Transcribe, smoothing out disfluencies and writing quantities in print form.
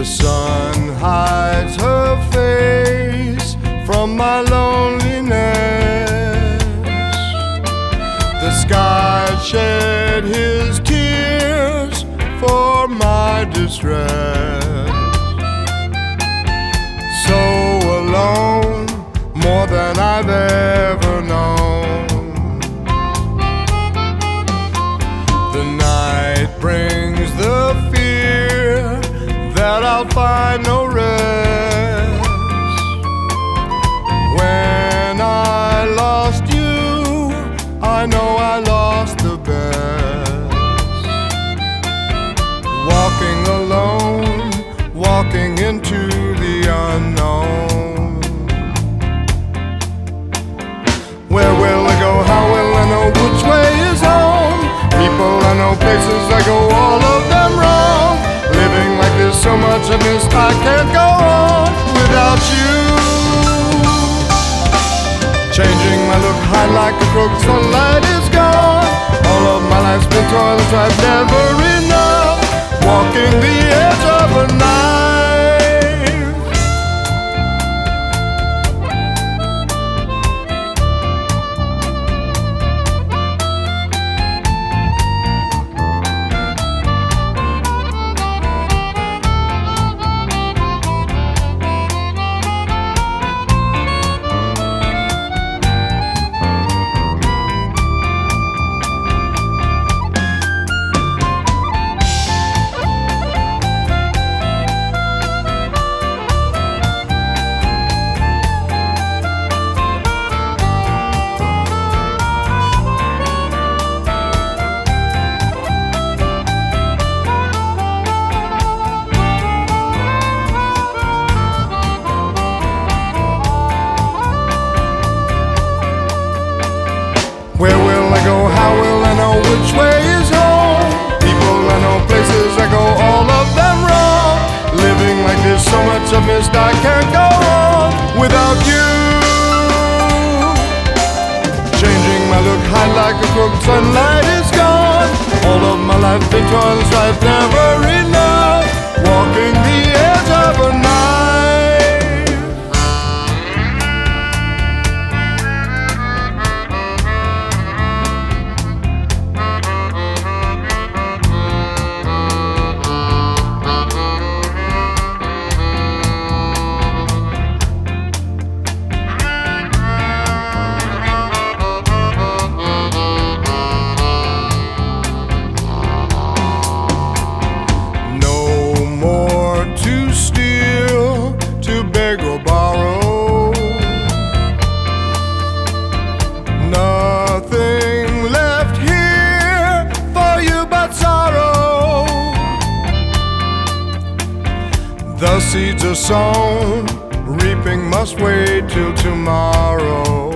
The sun hides her face from my loneliness. The sky shed his tears for my distress. So alone, more than I've ever known. The night brings the fear that I'll find no rest. When I lost you, I know I lost the best. Walking alone, walking into the unknown. Where will I go? How will I know which way is home? People I know, places I go, all of them wrong. Living like there's so much I missed, I can't go on without you. Changing my look, high like a crook, sunlight is gone. All of my life's been toil and strife, never enough. Walking the edge of a knife. Where will I go? How will I know which way is home? People I know, places I go, all of them wrong. Living like there's so much I've missed, I can't go on without you. Changing my look, high like a crook, sunlight is gone. All of my life been toil and strife, never enough. Walking the edge of a knife. Or borrow, nothing left here for you but sorrow. The seeds are sown, reaping must wait till tomorrow.